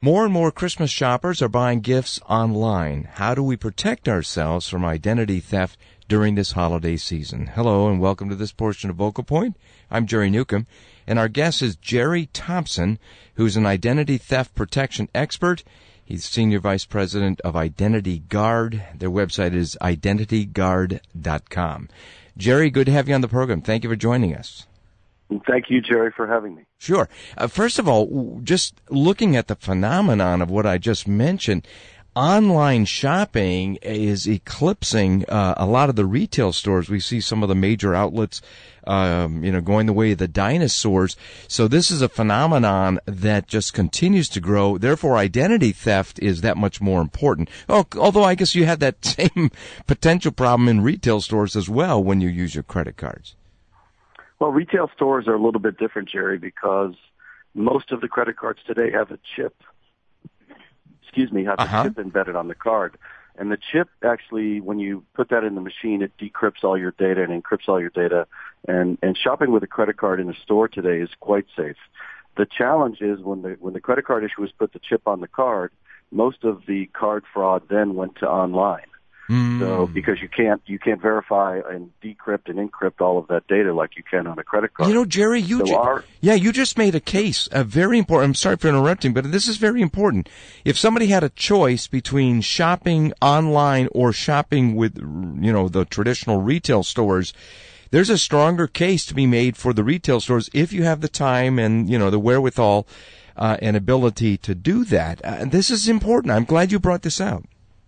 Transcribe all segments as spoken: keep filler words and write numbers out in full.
More and more Christmas shoppers are buying gifts online. How do we protect ourselves from identity theft during this holiday season? Hello and welcome to this portion of Vocal Point. I'm Jerry Newcomb, and our guest is Jerry Thompson, who's an identity theft protection expert. He's Senior Vice President of Identity Guard. Their website is identity guard dot com. Jerry, good to have you on the program. Thank you for joining us. Thank you, Jerry, for having me. Sure. Uh, first of all, just looking at the phenomenon of what I just mentioned, online shopping is eclipsing uh, a lot of the retail stores. We see some of the major outlets, um, you know, going the way of the dinosaurs. So this is a phenomenon that just continues to grow. Therefore, identity theft is that much more important. Oh, although I guess you had that same potential problem in retail stores as well when you use your credit cards. Well, retail stores are a little bit different, Jerry, because most of the credit cards today have a chip. Excuse me, have uh-huh. a chip embedded on the card. And the chip actually, when you put that in the machine, it decrypts all your data and encrypts all your data. And, and shopping with a credit card in a store today is quite safe. The challenge is when the when the credit card issuers put the chip on the card, most of the card fraud then went to online. Mm. So because you can't you can't verify and decrypt and encrypt all of that data like you can on a credit card. You know, Jerry, you so ju- our, yeah, you just made a case, a very important. I'm sorry for interrupting, but this is very important. If somebody had a choice between shopping online or shopping with, you know, the traditional retail stores, there's a stronger case to be made for the retail stores if you have the time and, you know, the wherewithal uh, and ability to do that. Uh, this is important. I'm glad you brought this out.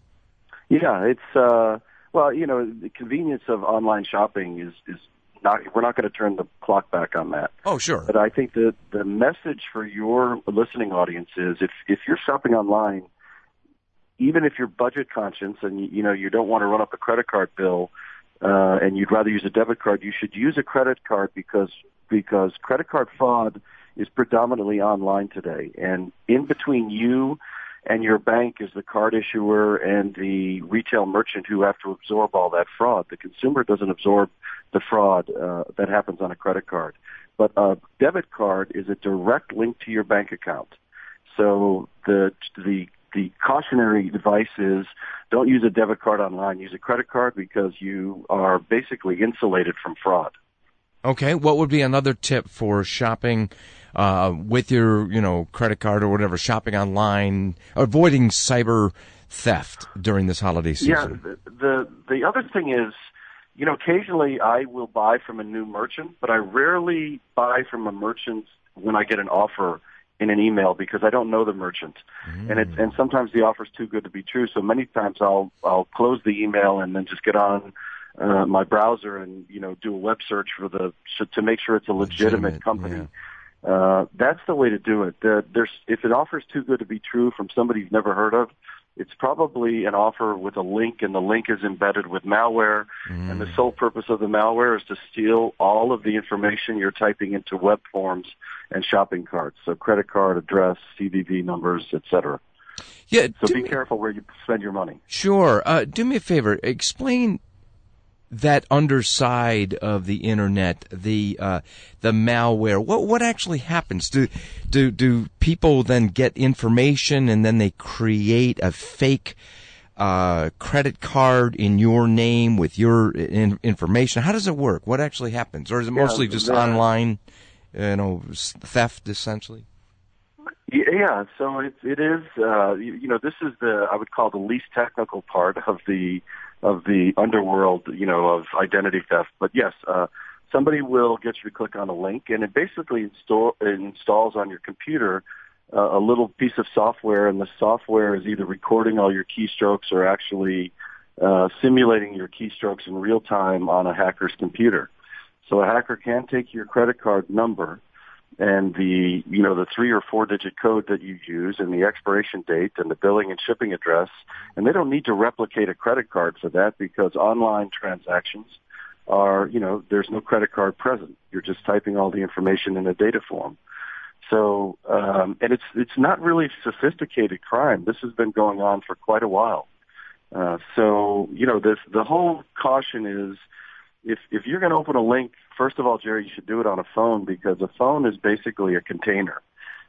Yeah, it's, uh, well, you know, the convenience of online shopping is, is not, we're not going to turn the clock back on that. Oh, sure. But I think that the message for your listening audience is if, if you're shopping online, even if you're budget conscious and, you, you know, you don't want to run up a credit card bill, uh, and you'd rather use a debit card, you should use a credit card because, because credit card fraud is predominantly online today. And in between you and your bank is the card issuer and the retail merchant who have to absorb all that fraud. The consumer doesn't absorb the fraud uh, that happens on a credit card. But a debit card is a direct link to your bank account. So the the the cautionary advice is don't use a debit card online. Use a credit card because you are basically insulated from fraud. Okay, what would be another tip for shopping uh, with your, you know, credit card or whatever, shopping online, avoiding cyber theft during this holiday season? Yeah, the, the the other thing is, you know, occasionally I will buy from a new merchant, but I rarely buy from a merchant when I get an offer in an email because I don't know the merchant, mm. and it's and sometimes the offer's too good to be true. So many times I'll I'll close the email and then just get on Uh, my browser and, you know, do a web search for the, to make sure it's a legitimate, legitimate company. Yeah. Uh, that's the way to do it. The, there's, if an offer is too good to be true from somebody you've never heard of, it's probably an offer with a link and the link is embedded with malware. Mm. And the sole purpose of the malware is to steal all of the information you're typing into web forms and shopping carts. So credit card, address, C V V numbers, et cetera. Yeah. So be me, careful where you spend your money. Sure. Uh, do me a favor. Explain that underside of the internet, the uh, the malware. What what actually happens? Do do do people then get information and then they create a fake uh, credit card in your name with your in, information? How does it work? What actually happens, or is it mostly yeah, just the, online, you know, theft essentially? Yeah, so it it is. Uh, you, you know, this is the I would call the least technical part of the. of the underworld, you know, of identity theft. But yes, uh, somebody will get you to click on a link, and it basically install, it installs on your computer uh, a little piece of software, and the software is either recording all your keystrokes or actually uh, simulating your keystrokes in real time on a hacker's computer. So a hacker can take your credit card number and the, you know, the three or four digit code that you use and the expiration date and the billing and shipping address. And they don't need to replicate a credit card for that because online transactions are, you know, there's no credit card present. You're just typing all the information in a data form. So, um, and it's, it's not really sophisticated crime. This has been going on for quite a while. Uh, so, you know, this, the whole caution is, If if you're going to open a link, first of all, Jerry, you should do it on a phone because a phone is basically a container.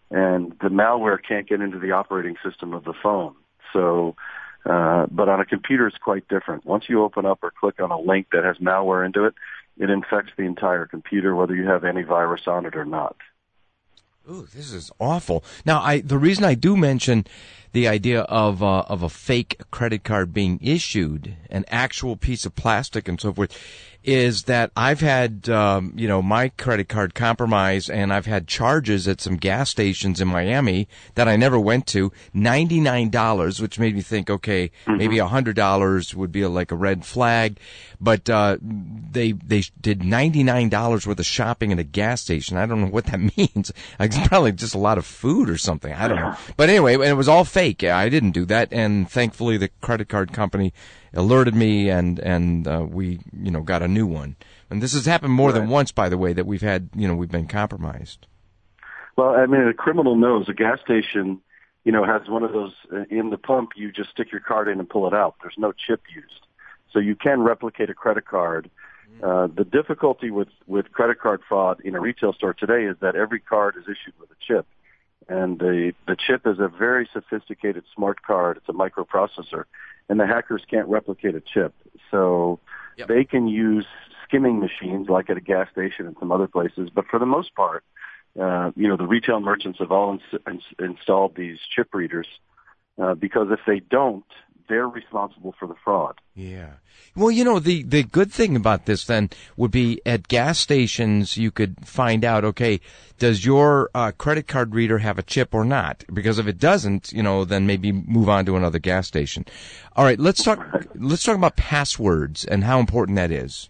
and the malware can't get into the operating system of the phone. So, uh, but on a computer, it's quite different. Once you open up or click on a link that has malware into it, it infects the entire computer, whether you have antivirus on it or not. Ooh, this is awful. Now, I the reason I do mention the idea of uh, of a fake credit card being issued, an actual piece of plastic and so forth, is that I've had um, you know my credit card compromised, and I've had charges at some gas stations in Miami that I never went to, ninety-nine dollars, which made me think, okay, mm-hmm. maybe one hundred dollars would be a, like a red flag, but uh, they they did ninety-nine dollars worth of shopping at a gas station. I don't know what that means. It's probably just a lot of food or something. I don't know. But anyway, and it was all fake. I didn't do that, and thankfully the credit card company alerted me, and and uh, we you know got a new one. And this has happened more right. than once, by the way, that we've had you know we've been compromised. Well, I mean, a criminal knows a gas station, you know, has one of those uh, in the pump. You just stick your card in and pull it out. There's no chip used, so you can replicate a credit card. Uh, the difficulty with, with credit card fraud in a retail store today is that every card is issued with a chip. And the, the chip is a very sophisticated smart card. It's a microprocessor. And the hackers can't replicate a chip. So yep. they can use skimming machines like at a gas station and some other places. But for the most part, uh, you know, the retail merchants have all ins- ins- installed these chip readers uh, because if they don't, they're responsible for the fraud. Yeah. Well, you know, the, the good thing about this then would be at gas stations you could find out, okay, does your uh, credit card reader have a chip or not? Because if it doesn't, you know, then maybe move on to another gas station. All right, let's talk let's talk about passwords and how important that is.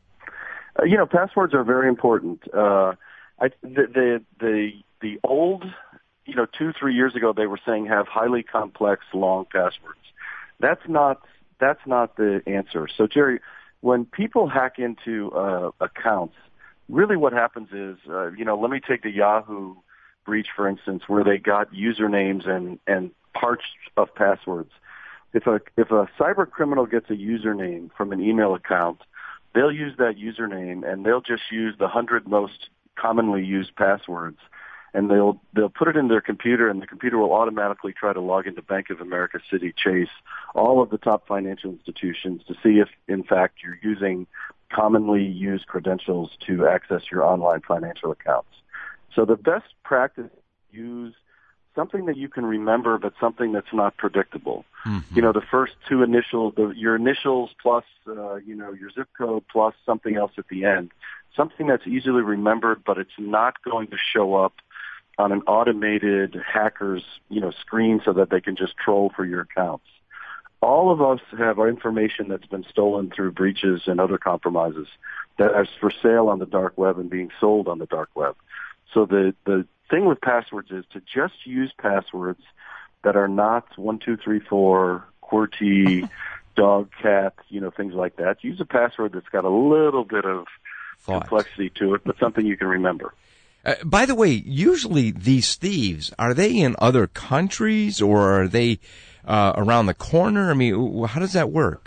Uh, you know, passwords are very important. Uh, I, the, the the the old, you know, two, three years ago they were saying have highly complex, long passwords. That's not that's not the answer. So, Jerry, when people hack into uh, accounts, really what happens is, uh, you know, let me take the Yahoo breach, for instance, where they got usernames and, and parts of passwords. If a if a cyber criminal gets a username from an email account, they'll use that username and they'll just use the hundred most commonly used passwords. And they'll they'll put it in their computer, and the computer will automatically try to log into Bank of America, Citi, Chase, all of the top financial institutions to see if, in fact, you're using commonly used credentials to access your online financial accounts. So the best practice is use something that you can remember, but something that's not predictable. Mm-hmm. You know, the first two initials, the, your initials plus, uh, you know, your zip code plus something else at the end. Something that's easily remembered, but it's not going to show up on an automated hacker's, you know, screen so that they can just troll for your accounts. All of us have our information that's been stolen through breaches and other compromises that is for sale on the dark web and being sold on the dark web. So the, the thing with passwords is to just use passwords that are not one, two, three, four, QWERTY, dog, cat, you know, things like that. Use a password that's got a little bit of Thought. complexity to it, but something you can remember. Uh, by the way, usually these thieves, are they in other countries or are they uh, around the corner? I mean, how does that work?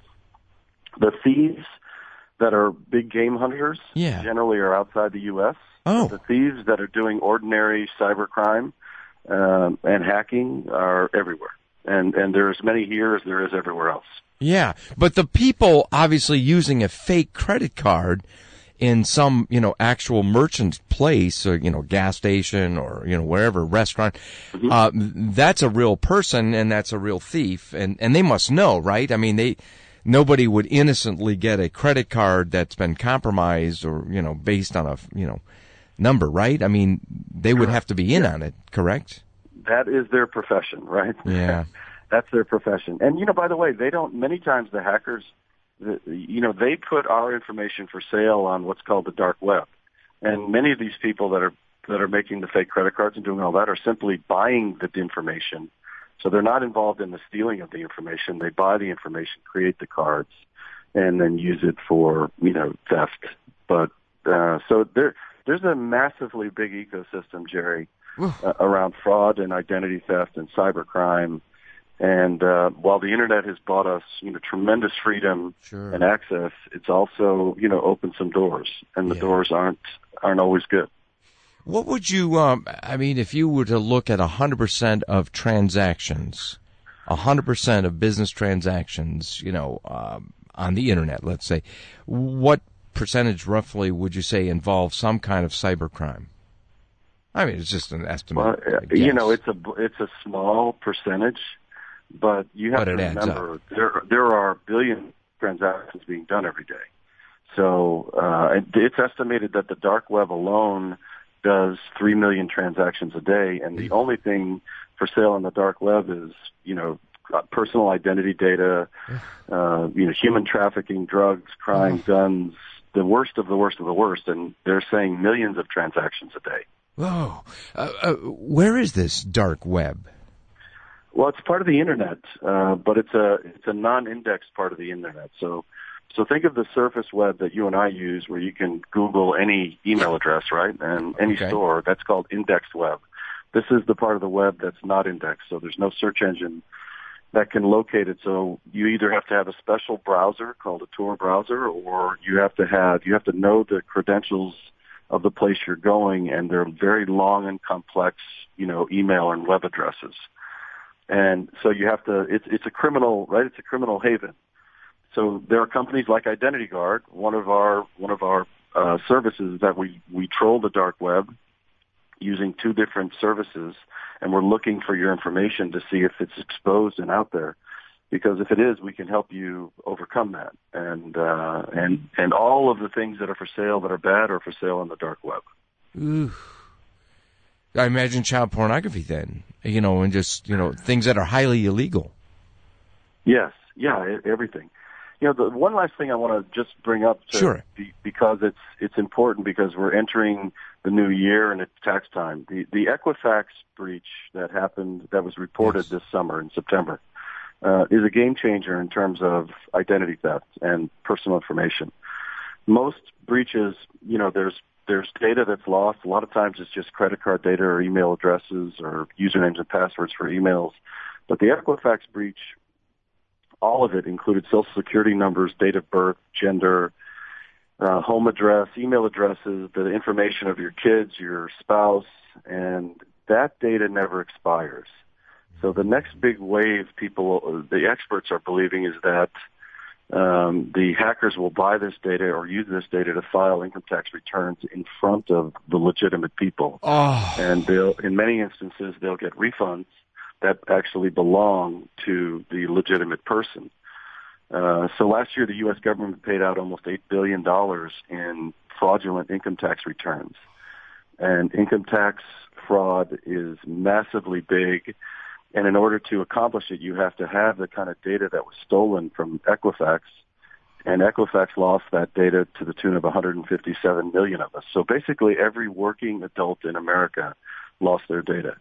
The thieves that are big game hunters yeah. generally are outside the U S Oh. The thieves that are doing ordinary cybercrime um, and hacking are everywhere. And, and there are as many here as there is everywhere else. Yeah, but the people obviously using a fake credit card in some, you know, actual merchant's place, or, you know, gas station or, you know, wherever, restaurant, mm-hmm. uh, that's a real person and that's a real thief. And, and they must know, right? I mean, they, nobody would innocently get a credit card that's been compromised or, you know, based on a, you know, number, right? I mean, they would have to be in yeah. on it, correct? That is their profession, right? Yeah. That's their profession. And, you know, by the way, they don't, many times the hackers, the, you know, they put our information for sale on what's called the dark web. And many of these people that are, that are making the fake credit cards and doing all that are simply buying the information. So they're not involved in the stealing of the information. They buy the information, create the cards, and then use it for, you know, theft. But, uh, so there, there's a massively big ecosystem, Jerry, uh, around fraud and identity theft and cybercrime. And uh, while the internet has brought us, you know, tremendous freedom sure. and access, it's also, you know, opened some doors, and the yeah. doors aren't aren't always good. What would you, um, I mean, if you were to look at one hundred percent of transactions, one hundred percent of business transactions, you know, um, on the internet, let's say, what percentage roughly would you say involve some kind of cybercrime? I mean, it's just an estimate. Well, you know, it's a it's a small percentage, but you have but to remember there there are billion transactions being done every day. So uh, it's estimated that the dark web alone does three million transactions a day, and the only thing for sale on the dark web is, you know, personal identity data, uh, you know, human trafficking, drugs, crime, guns, the worst of the worst of the worst, and they're saying millions of transactions a day. Whoa. Uh, uh, where is this dark web? Well, it's part of the internet, uh, but it's a it's a non-indexed part of the internet. So. So think of the surface web that you and I use where you can Google any email address, right, and any okay. store. That's called indexed web. This is the part of the web that's not indexed, so there's no search engine that can locate it. So you either have to have a special browser called a Tor browser, or you have to have you have to know the credentials of the place you're going, and they're very long and complex, you know, email and web addresses. And so you have to. It's it's a criminal, right? It's a criminal haven. So there are companies like Identity Guard. One of our one of our uh, services that we we troll the dark web using two different services, and we're looking for your information to see if it's exposed and out there. Because if it is, we can help you overcome that. And uh, and and all of the things that are for sale that are bad are for sale on the dark web. Ooh. I imagine child pornography then, you know, and just, you know, things that are highly illegal. Yes, yeah, everything. You know, the one last thing I want to just bring up, to, sure, be, because it's it's important because we're entering the new year and it's tax time. The the Equifax breach that happened, that was reported yes. this summer in September, uh, is a game changer in terms of identity theft and personal information. Most breaches, you know, there's there's data that's lost. A lot of times it's just credit card data or email addresses or usernames and passwords for emails. But the Equifax breach, all of it included social security numbers, date of birth, gender, uh, home address, email addresses, the information of your kids, your spouse, and that data never expires. So the next big wave, people, the experts are believing, is that um, the hackers will buy this data or use this data to file income tax returns in front of the legitimate people. Oh. And they'll, in many instances, they'll get refunds that actually belong to the legitimate person. Uh, so last year, the U S government paid out almost eight billion dollars in fraudulent income tax returns. And income tax fraud is massively big. And in order to accomplish it, you have to have the kind of data that was stolen from Equifax. And Equifax lost that data to the tune of one hundred fifty-seven million of us. So basically, every working adult in America lost their data.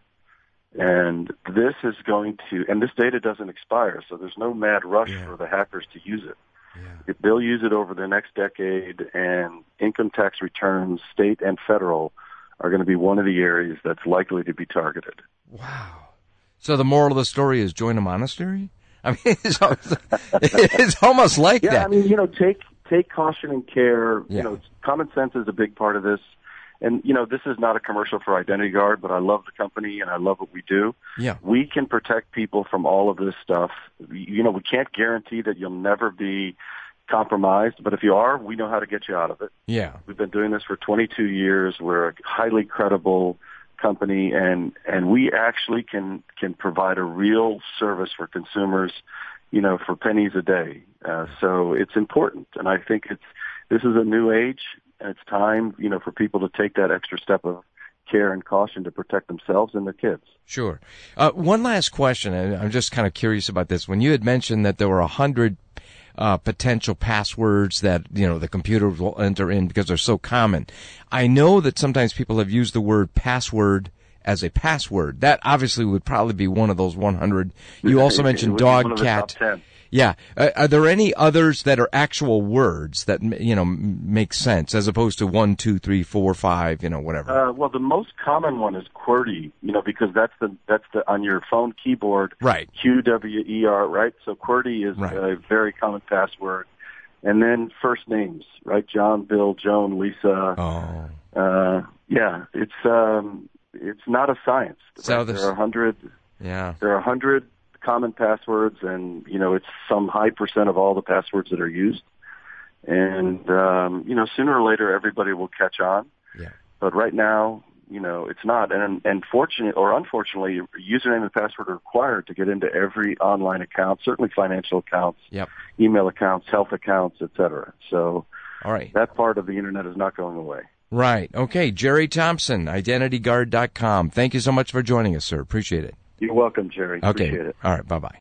And this is going to, and this data doesn't expire, so there's no mad rush yeah. for the hackers to use it. Yeah. They'll use it over the next decade, and income tax returns, state and federal, are going to be one of the areas that's likely to be targeted. Wow. So the moral of the story is join a monastery? I mean, it's almost, it's almost like yeah, that. Yeah, I mean, you know, take take caution and care. Yeah. You know, common sense is a big part of this. And, you know, this is not a commercial for Identity Guard, but I love the company and I love what we do. Yeah. We can protect people from all of this stuff. You know, we can't guarantee that you'll never be compromised, but if you are, we know how to get you out of it. Yeah. We've been doing this for twenty-two years. We're a highly credible company, and, and we actually can, can provide a real service for consumers, you know, for pennies a day. Uh, so it's important. And I think it's, this is a new age. And it's time, you know, for people to take that extra step of care and caution to protect themselves and their kids. Sure. Uh, one last question, and I'm just kind of curious about this. When you had mentioned that there were a hundred uh, potential passwords that, you know, the computers will enter in because they're so common, I know that sometimes people have used the word password as a password. That obviously would probably be one of those one hundred. You also mentioned dog, cat. Yeah. Uh, are there any others that are actual words that, you know, make sense as opposed to one, two, three, four, five, you know, whatever? Uh, well, the most common one is QWERTY, you know, because that's the, that's the, on your phone keyboard. Right. Q W E R, right? So QWERTY is right. a very common password. And then first names, right? John, Bill, Joan, Lisa. Oh. uh, yeah, it's um, it's not a science. So right? There are a hundred. Yeah. There are a hundred common passwords, and you know, it's some high percent of all the passwords that are used. And um, you know, sooner or later, everybody will catch on. Yeah. But right now, you know, it's not. And and fortunately or unfortunately, username and password are required to get into every online account, certainly financial accounts, Yep. email accounts, health accounts, et cetera. So All right. that part of the internet is not going away. Right. Okay. Jerry Thompson, identity guard dot com. Thank you so much for joining us, sir. Appreciate it. You're welcome, Jerry. Okay. Appreciate it. All right. Bye-bye.